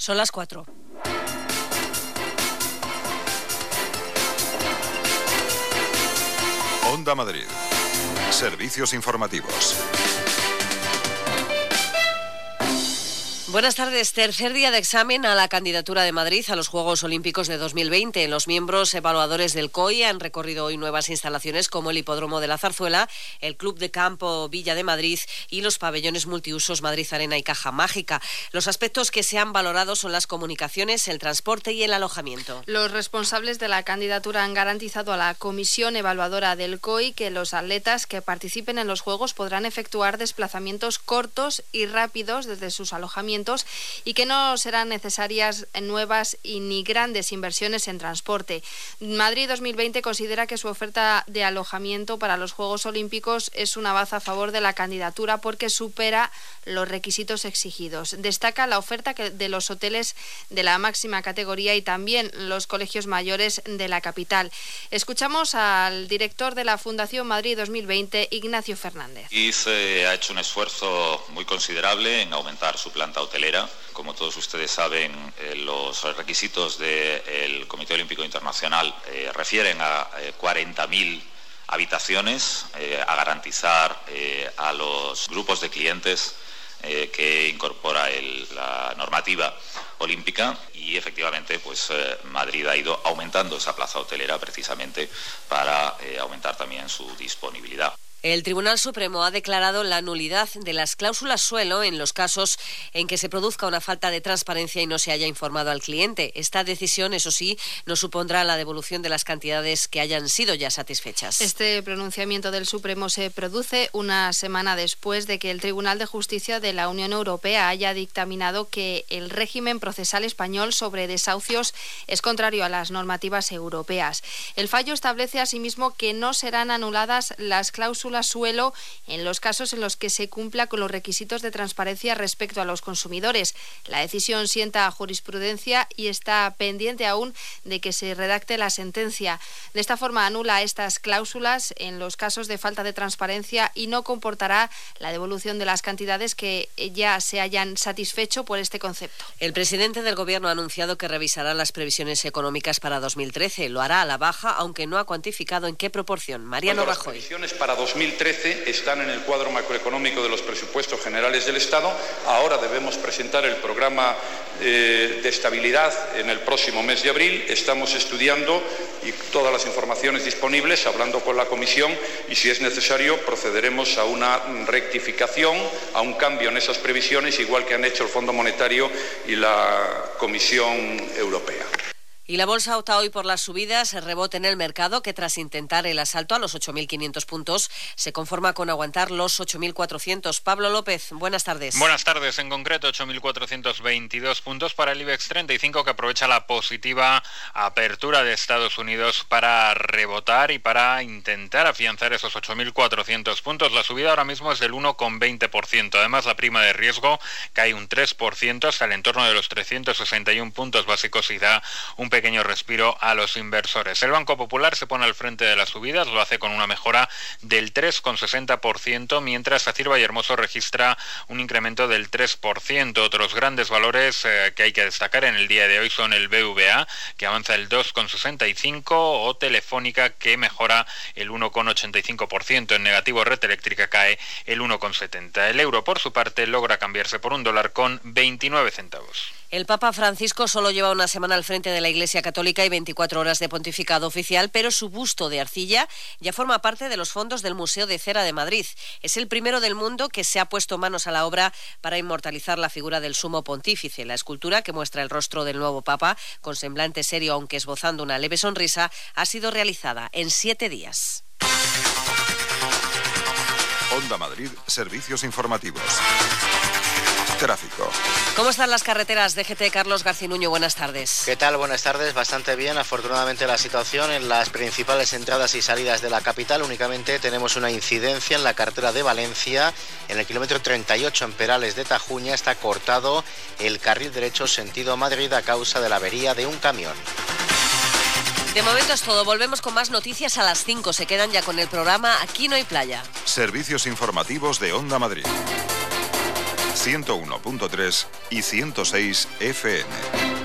Son las 4. Onda Madrid. Servicios informativos. Buenas tardes. Tercer día de examen a la candidatura de Madrid a los Juegos Olímpicos de 2020. Los miembros evaluadores del COI han recorrido hoy nuevas instalaciones como el Hipódromo de la Zarzuela, el Club de Campo Villa de Madrid y los pabellones multiusos Madrid Arena y Caja Mágica. Los aspectos que se han valorado son las comunicaciones, el transporte y el alojamiento. Los responsables de la candidatura han garantizado a la comisión evaluadora del COI que los atletas que participen en los Juegos podrán efectuar desplazamientos cortos y rápidos desde sus alojamientos y que no serán necesarias nuevas y ni grandes inversiones en transporte. Madrid 2020 considera que su oferta de alojamiento para los Juegos Olímpicos es una baza a favor de la candidatura porque supera los requisitos exigidos. Destaca la oferta de los hoteles de la máxima categoría y también los colegios mayores de la capital. Escuchamos al director de la Fundación Madrid 2020, Ignacio Fernández. Ha hecho un esfuerzo muy considerable en aumentar su planta hotelera. Como todos ustedes saben, los requisitos del Comité Olímpico Internacional refieren a 40.000 habitaciones, a garantizar a los grupos de clientes que incorpora la normativa olímpica, y efectivamente Madrid ha ido aumentando esa plaza hotelera precisamente para aumentar también su disponibilidad. El Tribunal Supremo ha declarado la nulidad de las cláusulas suelo en los casos en que se produzca una falta de transparencia y no se haya informado al cliente. Esta decisión, eso sí, no supondrá la devolución de las cantidades que hayan sido ya satisfechas. Este pronunciamiento del Supremo se produce una semana después de que el Tribunal de Justicia de la Unión Europea haya dictaminado que el régimen procesal español sobre desahucios es contrario a las normativas europeas. El fallo establece asimismo que no serán anuladas las cláusulas suelo en los casos en los que se cumpla con los requisitos de transparencia respecto a los consumidores. La decisión sienta jurisprudencia y está pendiente aún de que se redacte la sentencia. De esta forma anula estas cláusulas en los casos de falta de transparencia y no comportará la devolución de las cantidades que ya se hayan satisfecho por este concepto. El presidente del Gobierno ha anunciado que revisará las previsiones económicas para 2013. Lo hará a la baja, aunque no ha cuantificado en qué proporción. Mariano Rajoy. Las previsiones para 2013 están en el cuadro macroeconómico de los presupuestos generales del Estado. Ahora debemos presentar el programa de estabilidad en el próximo mes de abril. Estamos estudiando y todas las informaciones disponibles, hablando con la Comisión, y si es necesario procederemos a una rectificación, a un cambio en esas previsiones, igual que han hecho el Fondo Monetario y la Comisión Europea. Y la bolsa opta hoy por las subidas, rebote en el mercado que tras intentar el asalto a los 8.500 puntos se conforma con aguantar los 8.400. Pablo López, buenas tardes. Buenas tardes, en concreto 8.422 puntos para el IBEX 35 que aprovecha la positiva apertura de Estados Unidos para rebotar y para intentar afianzar esos 8.400 puntos. La subida ahora mismo es del 1,20%. Además la prima de riesgo cae un 3% hasta el entorno de los 361 puntos básicos y da un pequeño respiro a los inversores. El Banco Popular se pone al frente de las subidas, lo hace con una mejora del 3,60%, mientras Acirva y Hermoso registra un incremento del 3%. Otros grandes valores que hay que destacar en el día de hoy son el BVA, que avanza el 2,65%, o Telefónica, que mejora el 1,85%. En negativo, Red Eléctrica cae el 1,70%. El euro, por su parte, logra cambiarse por $1 con 29 centavos. El Papa Francisco solo lleva una semana al frente de la Iglesia Católica y 24 horas de pontificado oficial, pero su busto de arcilla ya forma parte de los fondos del Museo de Cera de Madrid. Es el primero del mundo que se ha puesto manos a la obra para inmortalizar la figura del sumo pontífice. La escultura, que muestra el rostro del nuevo Papa, con semblante serio aunque esbozando una leve sonrisa, ha sido realizada en 7 días. Onda Madrid, servicios informativos. Tráfico. ¿Cómo están las carreteras? DGT, Carlos Garcinuño, buenas tardes. ¿Qué tal? Buenas tardes, bastante bien. Afortunadamente la situación en las principales entradas y salidas de la capital. Únicamente tenemos una incidencia en la carretera de Valencia. En el kilómetro 38 en Perales de Tajuña está cortado el carril derecho sentido Madrid a causa de la avería de un camión. De momento es todo. Volvemos con más noticias a las 5. Se quedan ya con el programa Aquí no hay playa. Servicios informativos de Onda Madrid. 101.3 y 106 FM.